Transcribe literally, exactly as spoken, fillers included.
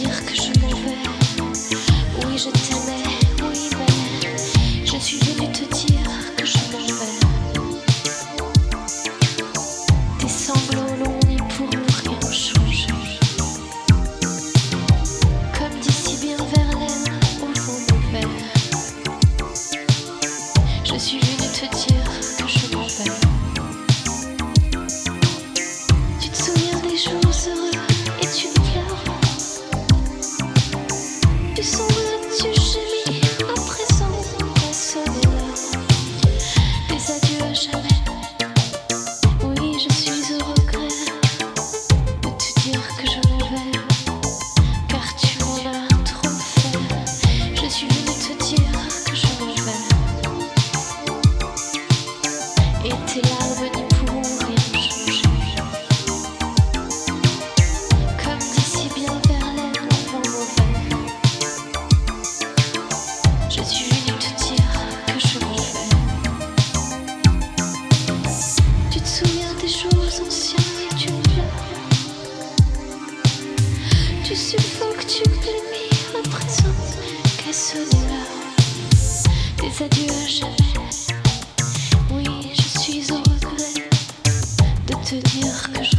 dire que je m'en vais. Oui, je t'aimais, oui, mais je suis venue te dire que je m'en vais. Tes sanglots l'ont mis pour rien changer. Comme d'ici bien Verlaine au vent mauvais. Je suis venue te dire que je m'en vais. Tu te souviens des jours heureux et tu pleures. Tu sanglotes, tu gémis, à présent a sonné l'heure des adieux à jamais. Oui, je suis au regret de te dire que je m'en vais, car tu m'en as trop fait. Je suis venue te dire que je m'en vais. Et tes larmes n'y pourront rien changer. Comme d'ici bien Verlaine au vent mauvais. Je suis venue te dire que je m'en vais. Tu te souviens des jours anciens et tu pleures. Tu suffoques, tu gémis, à présent qu'a sonné l'heure des adieux à jamais. Oui, je suis au regret de te dire que je